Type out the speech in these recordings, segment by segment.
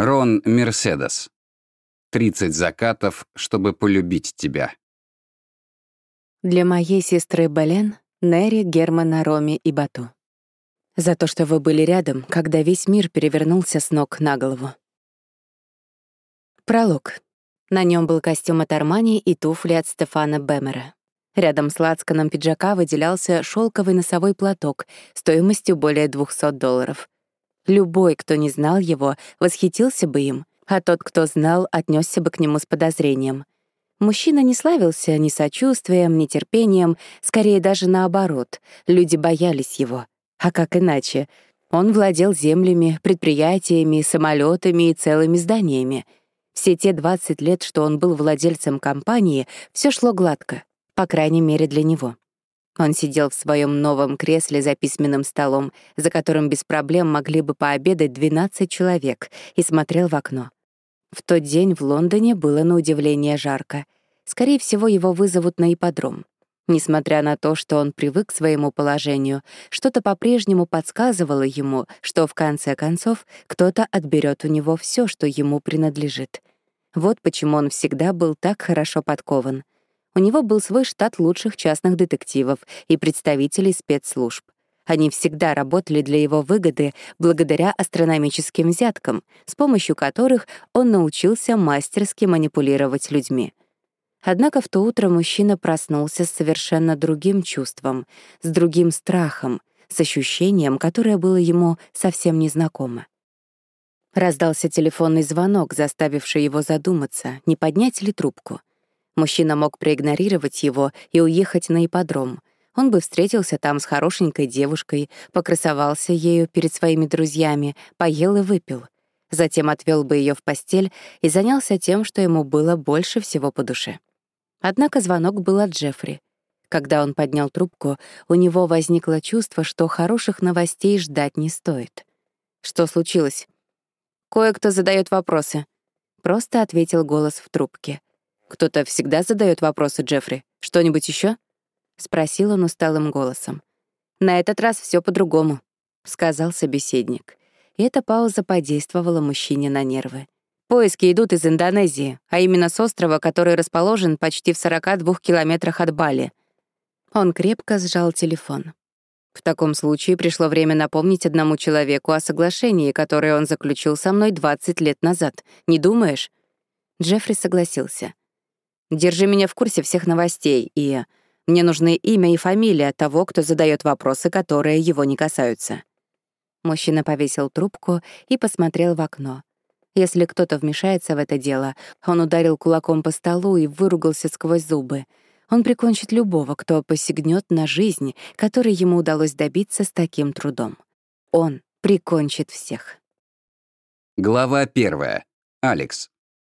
Рон Мерседес. 30 закатов, чтобы полюбить тебя. Для моей сестры Белен, Нери, Германа, Роми и Бату. За то, что вы были рядом, когда весь мир перевернулся с ног на голову. Пролог. На нем был костюм от Армани и туфли от Стефана Бэмера. Рядом с лацканом пиджака выделялся шелковый носовой платок стоимостью более $200. Любой, кто не знал его, восхитился бы им, а тот, кто знал, отнесся бы к нему с подозрением. Мужчина не славился ни сочувствием, ни терпением, скорее даже наоборот. Люди боялись его. А как иначе? Он владел землями, предприятиями, самолетами и целыми зданиями. Все те 20 лет, что он был владельцем компании, все шло гладко, по крайней мере для него. Он сидел в своем новом кресле за письменным столом, за которым без проблем могли бы пообедать 12 человек, и смотрел в окно. В тот день в Лондоне было на удивление жарко. Скорее всего, его вызовут на ипподром. Несмотря на то, что он привык к своему положению, что-то по-прежнему подсказывало ему, что в конце концов кто-то отберет у него все, что ему принадлежит. Вот почему он всегда был так хорошо подкован. У него был свой штат лучших частных детективов и представителей спецслужб. Они всегда работали для его выгоды благодаря астрономическим взяткам, с помощью которых он научился мастерски манипулировать людьми. Однако в то утро мужчина проснулся с совершенно другим чувством, с другим страхом, с ощущением, которое было ему совсем незнакомо. Раздался телефонный звонок, заставивший его задуматься, не поднять ли трубку. Мужчина мог проигнорировать его и уехать на ипподром. Он бы встретился там с хорошенькой девушкой, покрасовался ею перед своими друзьями, поел и выпил. Затем отвел бы ее в постель и занялся тем, что ему было больше всего по душе. Однако звонок был от Джеффри. Когда он поднял трубку, у него возникло чувство, что хороших новостей ждать не стоит. «Что случилось?» «Кое-кто задает вопросы», — просто ответил голос в трубке. «Кто-то всегда задает вопросы, Джеффри. Что-нибудь еще? Спросил он усталым голосом. «На этот раз все по-другому», — сказал собеседник. И эта пауза подействовала мужчине на нервы. «Поиски идут из Индонезии, а именно с острова, который расположен почти в 42 километрах от Бали». Он крепко сжал телефон. «В таком случае пришло время напомнить одному человеку о соглашении, которое он заключил со мной 20 лет назад. Не думаешь?» Джеффри согласился. «Держи меня в курсе всех новостей, и мне нужны имя и фамилия того, кто задает вопросы, которые его не касаются». Мужчина повесил трубку и посмотрел в окно. Если кто-то вмешается в это дело, он ударил кулаком по столу и выругался сквозь зубы. Он прикончит любого, кто посягнет на жизнь, которой ему удалось добиться с таким трудом. Он прикончит всех. Глава 1. Алекс.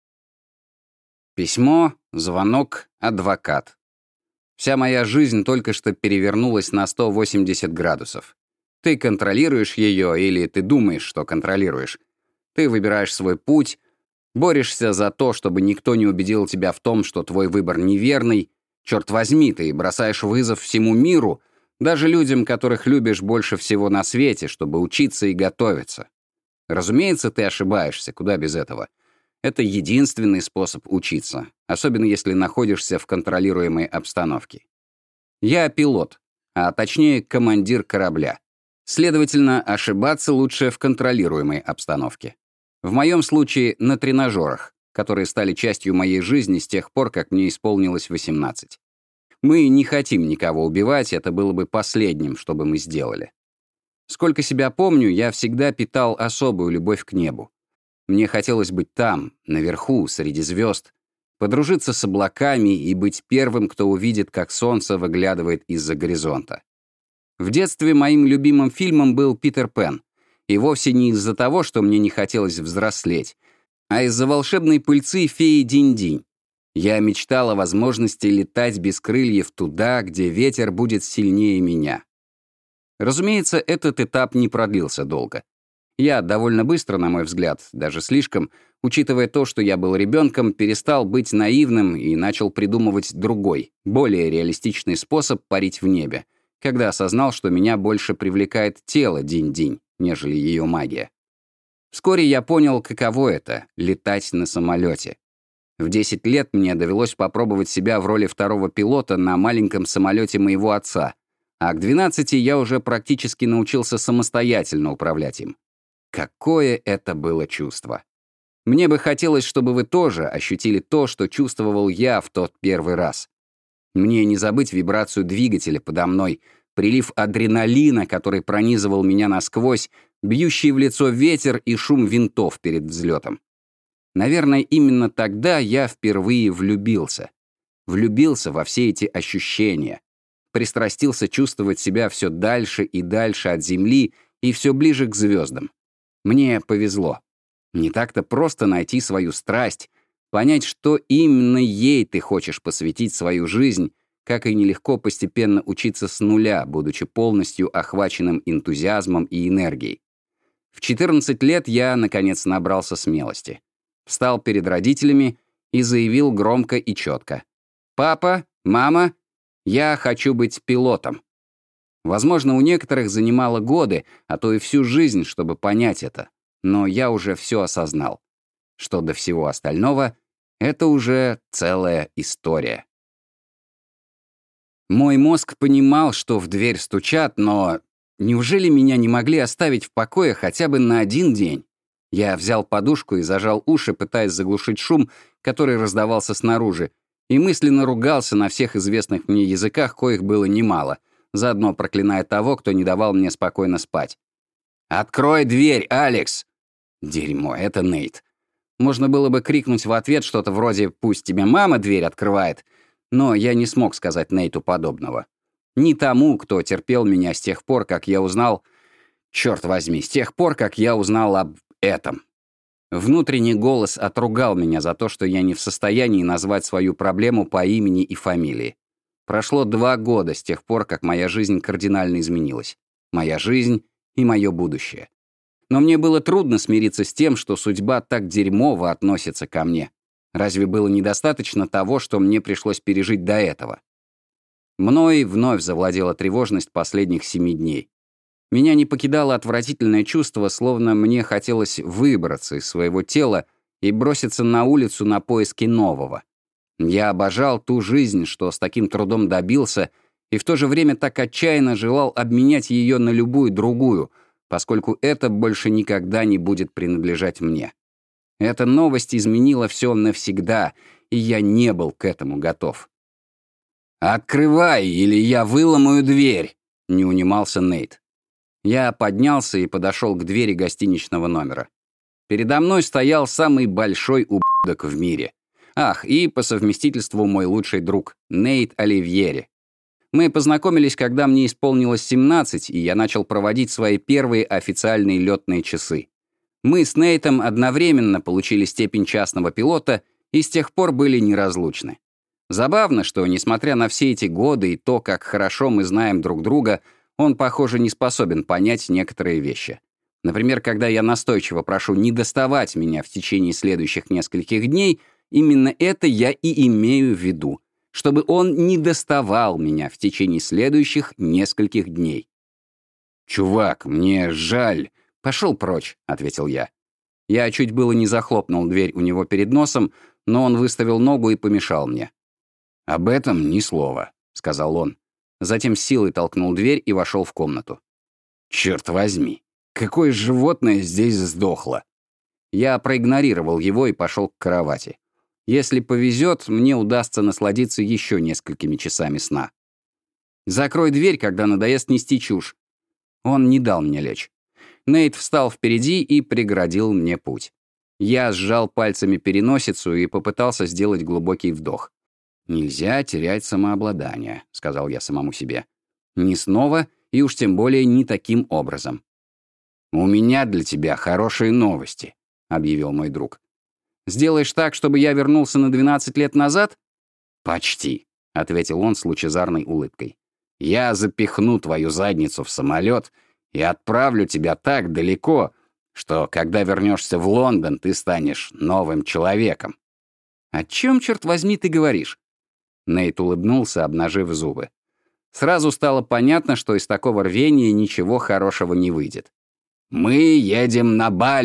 Письмо, звонок, адвокат. Вся моя жизнь только что перевернулась на 180 градусов. Ты контролируешь ее или ты думаешь, что контролируешь. Ты выбираешь свой путь, борешься за то, чтобы никто не убедил тебя в том, что твой выбор неверный. Черт возьми, ты бросаешь вызов всему миру, даже людям, которых любишь больше всего на свете, чтобы учиться и готовиться. Разумеется, ты ошибаешься, куда без этого. Это единственный способ учиться, особенно если находишься в контролируемой обстановке. Я пилот, а точнее командир корабля. Следовательно, ошибаться лучше в контролируемой обстановке. В моем случае на тренажерах, которые стали частью моей жизни с тех пор, как мне исполнилось 18. Мы не хотим никого убивать, это было бы последним, что бы мы сделали. Сколько себя помню, я всегда питал особую любовь к небу. Мне хотелось быть там, наверху, среди звезд, подружиться с облаками и быть первым, кто увидит, как солнце выглядывает из-за горизонта. В детстве моим любимым фильмом был «Питер Пен», и вовсе не из-за того, что мне не хотелось взрослеть, а из-за волшебной пыльцы феи Динь-Динь. Я мечтал о возможности летать без крыльев туда, где ветер будет сильнее меня. Разумеется, этот этап не продлился долго. Я довольно быстро, на мой взгляд, даже слишком, учитывая то, что я был ребенком, перестал быть наивным и начал придумывать другой, более реалистичный способ парить в небе, когда осознал, что меня больше привлекает тело Динь-Динь, нежели ее магия. Вскоре я понял, каково это — летать на самолете. В 10 лет мне довелось попробовать себя в роли второго пилота на маленьком самолете моего отца, а к 12 я уже практически научился самостоятельно управлять им. Какое это было чувство! Мне бы хотелось, чтобы вы тоже ощутили то, что чувствовал я в тот первый раз. Мне не забыть вибрацию двигателя подо мной, прилив адреналина, который пронизывал меня насквозь, бьющий в лицо ветер и шум винтов перед взлетом. Наверное, именно тогда я впервые влюбился. Влюбился во все эти ощущения. Пристрастился чувствовать себя все дальше и дальше от земли и все ближе к звездам. Мне повезло. Не так-то просто найти свою страсть, понять, что именно ей ты хочешь посвятить свою жизнь, как и нелегко постепенно учиться с нуля, будучи полностью охваченным энтузиазмом и энергией. В 14 лет я, наконец, набрался смелости. Встал перед родителями и заявил громко и четко: «Папа, мама, я хочу быть пилотом». Возможно, у некоторых занимало годы, а то и всю жизнь, чтобы понять это. Но я уже все осознал. Что до всего остального, это уже целая история. Мой мозг понимал, что в дверь стучат, но неужели меня не могли оставить в покое хотя бы на один день? Я взял подушку и зажал уши, пытаясь заглушить шум, который раздавался снаружи, и мысленно ругался на всех известных мне языках, коих было немало, заодно проклиная того, кто не давал мне спокойно спать. «Открой дверь, Алекс!» Дерьмо, это Нейт. Можно было бы крикнуть в ответ что-то вроде «пусть тебе мама дверь открывает», но я не смог сказать Нейту подобного. Ни тому, кто терпел меня с тех пор, как я узнал... Черт возьми, с тех пор, как я узнал об этом. Внутренний голос отругал меня за то, что я не в состоянии назвать свою проблему по имени и фамилии. Прошло 2 года с тех пор, как моя жизнь кардинально изменилась. Моя жизнь и мое будущее. Но мне было трудно смириться с тем, что судьба так дерьмово относится ко мне. Разве было недостаточно того, что мне пришлось пережить до этого? Мной вновь завладела тревожность последних 7 дней. Меня не покидало отвратительное чувство, словно мне хотелось выбраться из своего тела и броситься на улицу на поиски нового. Я обожал ту жизнь, что с таким трудом добился, и в то же время так отчаянно желал обменять ее на любую другую, поскольку это больше никогда не будет принадлежать мне. Эта новость изменила все навсегда, и я не был к этому готов. «Открывай, или я выломаю дверь!» — не унимался Нейт. Я поднялся и подошел к двери гостиничного номера. Передо мной стоял самый большой ублюдок в мире. Ах, и по совместительству мой лучший друг, Нейт Оливьери. Мы познакомились, когда мне исполнилось 17, и я начал проводить свои первые официальные летные часы. Мы с Нейтом одновременно получили степень частного пилота и с тех пор были неразлучны. Забавно, что, несмотря на все эти годы и то, как хорошо мы знаем друг друга, он, похоже, не способен понять некоторые вещи. Например, когда я настойчиво прошу не доставать меня в течение следующих нескольких дней, именно это я и имею в виду, чтобы он не доставал меня в течение следующих нескольких дней. «Чувак, мне жаль». «Пошел прочь», — ответил я. Я чуть было не захлопнул дверь у него перед носом, но он выставил ногу и помешал мне. «Об этом ни слова», — сказал он. Затем с силой толкнул дверь и вошел в комнату. «Черт возьми, какое животное здесь сдохло!» Я проигнорировал его и пошел к кровати. Если повезет, мне удастся насладиться еще несколькими часами сна. «Закрой дверь, когда надоест нести чушь». Он не дал мне лечь. Нейт встал впереди и преградил мне путь. Я сжал пальцами переносицу и попытался сделать глубокий вдох. «Нельзя терять самообладание», — сказал я самому себе. «Не снова, и уж тем более не таким образом». «У меня для тебя хорошие новости», — объявил мой друг. «Сделаешь так, чтобы я вернулся на 12 лет назад?» «Почти», — ответил он с лучезарной улыбкой. «Я запихну твою задницу в самолет и отправлю тебя так далеко, что, когда вернешься в Лондон, ты станешь новым человеком». «О чем, черт возьми, ты говоришь?» Нейт улыбнулся, обнажив зубы. Сразу стало понятно, что из такого рвения ничего хорошего не выйдет. «Мы едем на Бали»,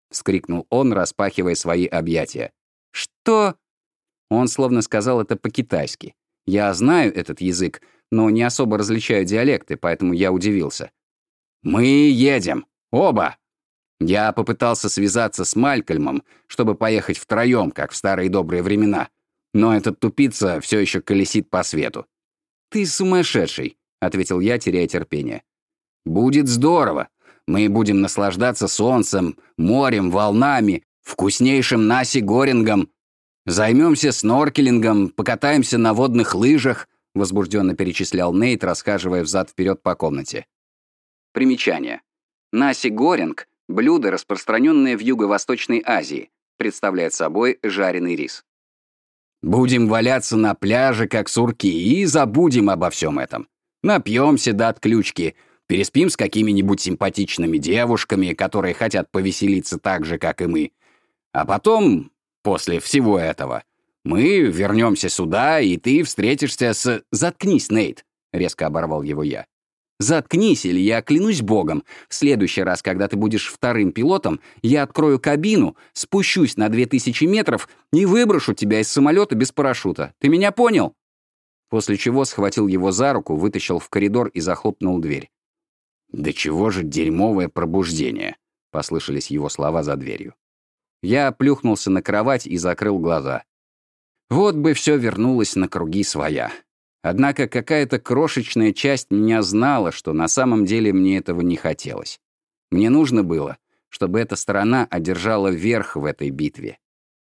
— вскрикнул он, распахивая свои объятия. «Что?» Он словно сказал это по-китайски. Я знаю этот язык, но не особо различаю диалекты, поэтому я удивился. «Мы едем. Оба!» Я попытался связаться с Малькольмом, чтобы поехать втроем, как в старые добрые времена. Но этот тупица все еще колесит по свету. «Ты сумасшедший», — ответил я, теряя терпение. «Будет здорово. Мы будем наслаждаться солнцем, морем, волнами, вкуснейшим наси-горингом. Займемся сноркелингом, покатаемся на водных лыжах», — возбужденно перечислял Нейт, расхаживая взад-вперед по комнате. Примечание. Наси-горинг — блюдо, распространенное в Юго-Восточной Азии, представляет собой жареный рис. «Будем валяться на пляже, как сурки, и забудем обо всем этом. Напьемся до отключки, переспим с какими-нибудь симпатичными девушками, которые хотят повеселиться так же, как и мы. А потом, после всего этого, мы вернемся сюда, и ты встретишься с...» «Заткнись, Нейт», — резко оборвал его я. «Заткнись, или я клянусь богом, в следующий раз, когда ты будешь вторым пилотом, я открою кабину, спущусь на 2000 метров и выброшу тебя из самолета без парашюта. Ты меня понял?» После чего схватил его за руку, вытащил в коридор и захлопнул дверь. «Да чего же дерьмовое пробуждение», — послышались его слова за дверью. Я плюхнулся на кровать и закрыл глаза. Вот бы все вернулось на круги своя. Однако какая-то крошечная часть меня знала, что на самом деле мне этого не хотелось. Мне нужно было, чтобы эта сторона одержала верх в этой битве.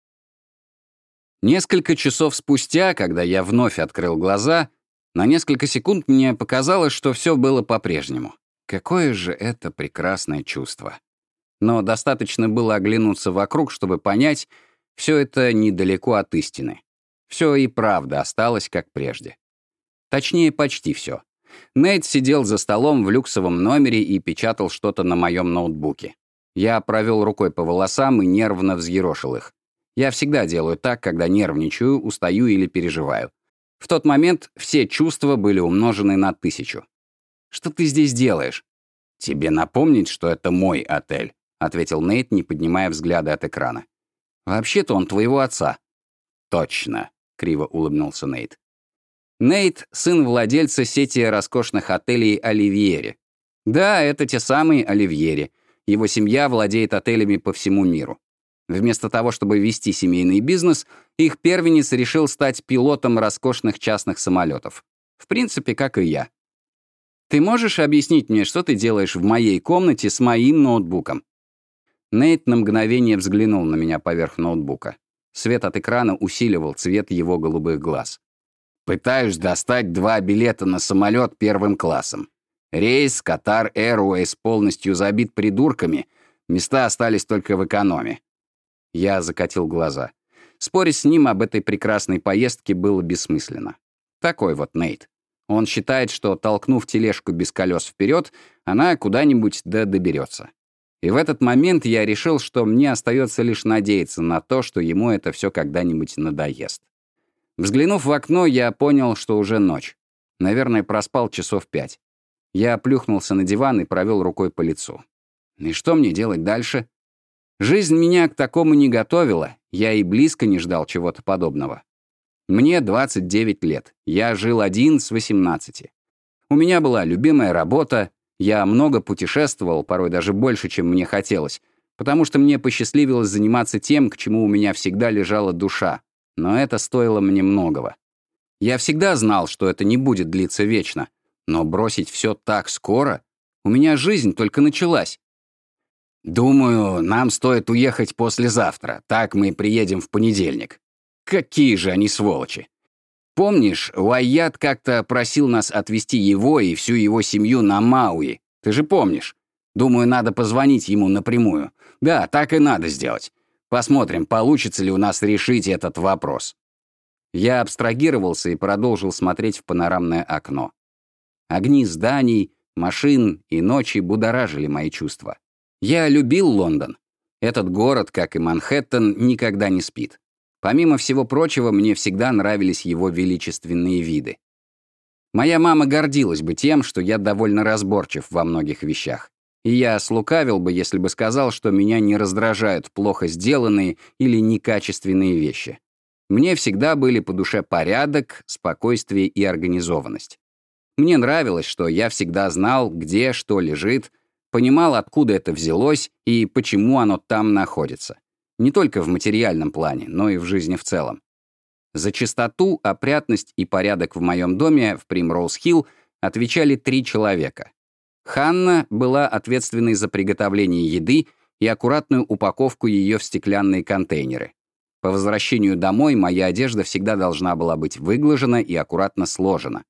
Несколько часов спустя, когда я вновь открыл глаза, на несколько секунд мне показалось, что все было по-прежнему. Какое же это прекрасное чувство. Но достаточно было оглянуться вокруг, чтобы понять, все это недалеко от истины. Все и правда осталось как прежде. Точнее, почти все. Нейт сидел за столом в люксовом номере и печатал что-то на моем ноутбуке. Я провел рукой по волосам и нервно взъерошил их. Я всегда делаю так, когда нервничаю, устаю или переживаю. В тот момент все чувства были умножены на 1000. «Что ты здесь делаешь?» «Тебе напомнить, что это мой отель», — ответил Нейт, не поднимая взгляда от экрана. «Вообще-то он твоего отца». «Точно», — криво улыбнулся Нейт. Нейт — сын владельца сети роскошных отелей «Оливьери». Да, это те самые «Оливьери». Его семья владеет отелями по всему миру. Вместо того, чтобы вести семейный бизнес, их первенец решил стать пилотом роскошных частных самолетов. В принципе, как и я. «Ты можешь объяснить мне, что ты делаешь в моей комнате с моим ноутбуком?» Нейт на мгновение взглянул на меня поверх ноутбука. Свет от экрана усиливал цвет его голубых глаз. «Пытаюсь достать 2 билета на самолет первым классом. Рейс Qatar Airways полностью забит придурками, места остались только в экономе». Я закатил глаза. Спорить с ним об этой прекрасной поездке было бессмысленно. Такой вот Нейт. Он считает, что, толкнув тележку без колес вперед, она куда-нибудь доберется. И в этот момент я решил, что мне остается лишь надеяться на то, что ему это все когда-нибудь надоест. Взглянув в окно, я понял, что уже ночь. Наверное, проспал часов 5. Я плюхнулся на диван и провел рукой по лицу. И что мне делать дальше? Жизнь меня к такому не готовила, я и близко не ждал чего-то подобного. Мне 29 лет, я жил один с 18. У меня была любимая работа, я много путешествовал, порой даже больше, чем мне хотелось, потому что мне посчастливилось заниматься тем, к чему у меня всегда лежала душа. Но это стоило мне многого. Я всегда знал, что это не будет длиться вечно, но бросить все так скоро? У меня жизнь только началась. «Думаю, нам стоит уехать послезавтра, так мы приедем в понедельник». Какие же они сволочи! Помнишь, Уайят как-то просил нас отвезти его и всю его семью на Мауи? Ты же помнишь? Думаю, надо позвонить ему напрямую. Да, так и надо сделать. Посмотрим, получится ли у нас решить этот вопрос. Я абстрагировался и продолжил смотреть в панорамное окно. Огни зданий, машин и ночи будоражили мои чувства. Я любил Лондон. Этот город, как и Манхэттен, никогда не спит. Помимо всего прочего, мне всегда нравились его величественные виды. Моя мама гордилась бы тем, что я довольно разборчив во многих вещах. И я слукавил бы, если бы сказал, что меня не раздражают плохо сделанные или некачественные вещи. Мне всегда были по душе порядок, спокойствие и организованность. Мне нравилось, что я всегда знал, где что лежит, понимал, откуда это взялось и почему оно там находится. Не только в материальном плане, но и в жизни в целом. За чистоту, опрятность и порядок в моем доме в Примроуз-Хилл отвечали 3 человека. Ханна была ответственной за приготовление еды и аккуратную упаковку ее в стеклянные контейнеры. По возвращению домой моя одежда всегда должна была быть выглажена и аккуратно сложена.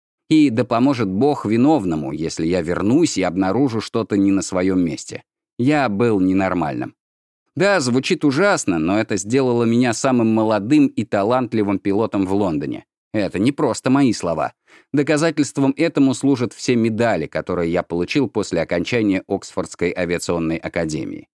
И да поможет Бог виновному, если я вернусь и обнаружу что-то не на своем месте. Я был ненормальным. Да, звучит ужасно, но это сделало меня самым молодым и талантливым пилотом в Лондоне. Это не просто мои слова. Доказательством этому служат все медали, которые я получил после окончания Оксфордской авиационной академии.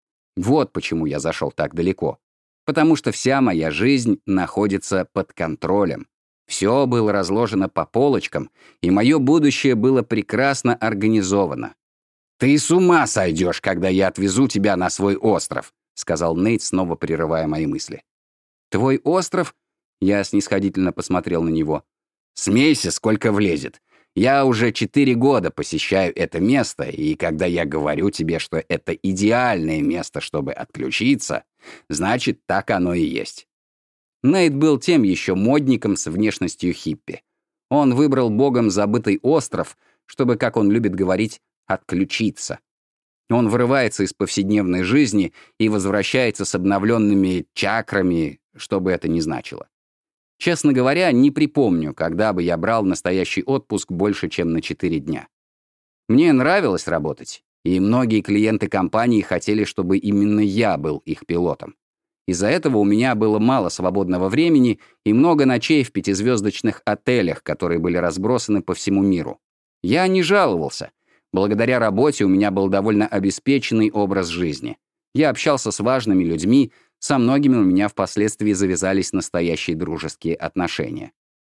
Вот почему я зашел так далеко. Потому что вся моя жизнь находится под контролем. Все было разложено по полочкам, и мое будущее было прекрасно организовано. «Ты с ума сойдешь, когда я отвезу тебя на свой остров», сказал Нейт, снова прерывая мои мысли. «Твой остров?» Я снисходительно посмотрел на него. «Смейся, сколько влезет. Я уже 4 года посещаю это место, и когда я говорю тебе, что это идеальное место, чтобы отключиться, значит, так оно и есть». Нейт был тем еще модником с внешностью хиппи. Он выбрал богом забытый остров, чтобы, как он любит говорить, отключиться. Он вырывается из повседневной жизни и возвращается с обновленными чакрами, что бы это ни значило. Честно говоря, не припомню, когда бы я брал настоящий отпуск больше, чем на 4 дня. Мне нравилось работать, и многие клиенты компании хотели, чтобы именно я был их пилотом. Из-за этого у меня было мало свободного времени и много ночей в 5-звездочных отелях, которые были разбросаны по всему миру. Я не жаловался. Благодаря работе у меня был довольно обеспеченный образ жизни. Я общался с важными людьми, со многими у меня впоследствии завязались настоящие дружеские отношения.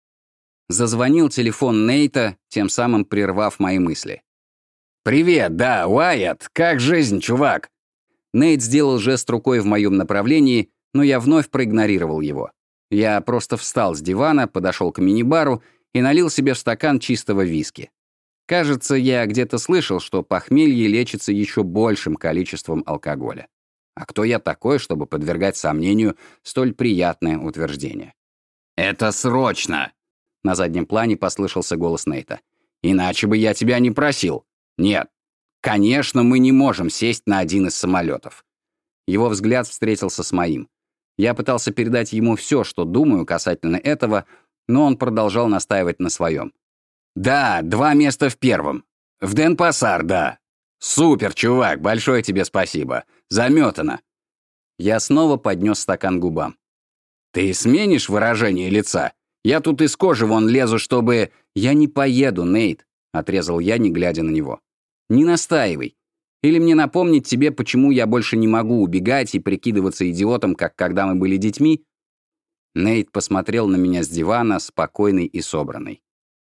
Зазвонил телефон Нейта, тем самым прервав мои мысли. «Привет, да, Уайатт, как жизнь, чувак?» Нейт сделал жест рукой в моем направлении, но я вновь проигнорировал его. Я просто встал с дивана, подошел к мини-бару и налил себе в стакан чистого виски. Кажется, я где-то слышал, что похмелье лечится еще большим количеством алкоголя. А кто я такой, чтобы подвергать сомнению столь приятное утверждение? «Это срочно!» На заднем плане послышался голос Нейта. «Иначе бы я тебя не просил. Нет, конечно, мы не можем сесть на один из самолетов». Его взгляд встретился с моим. Я пытался передать ему все, что думаю касательно этого, но он продолжал настаивать на своем. «Да, 2 места в первом. В Денпасар, да. Супер, чувак, большое тебе спасибо. Заметано». Я снова поднес стакан к губам. «Ты сменишь выражение лица? Я тут из кожи вон лезу, чтобы...» «Я не поеду, Нейт», — отрезал я, не глядя на него. «Не настаивай. Или мне напомнить тебе, почему я больше не могу убегать и прикидываться идиотом, как когда мы были детьми?» Нейт посмотрел на меня с дивана, спокойный и собранный.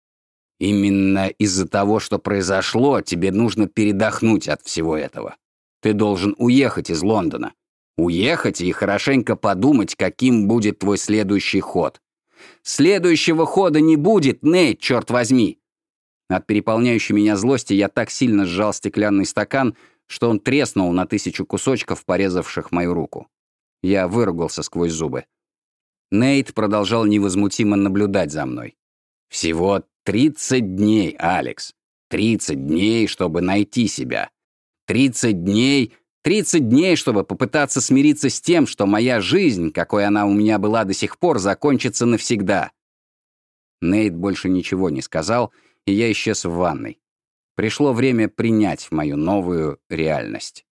«Именно из-за того, что произошло, тебе нужно передохнуть от всего этого. Ты должен уехать из Лондона. Уехать и хорошенько подумать, каким будет твой следующий ход. Следующего хода не будет, Нейт, черт возьми!» От переполняющей меня злости я так сильно сжал стеклянный стакан, что он треснул на 1000 кусочков, порезавших мою руку. Я выругался сквозь зубы. Нейт продолжал невозмутимо наблюдать за мной. «Всего 30 дней, Алекс. 30 дней, чтобы найти себя. 30 дней, чтобы попытаться смириться с тем, что моя жизнь, какой она у меня была до сих пор, закончится навсегда». Нейт больше ничего не сказал, и я исчез в ванной. Пришло время принять мою новую реальность.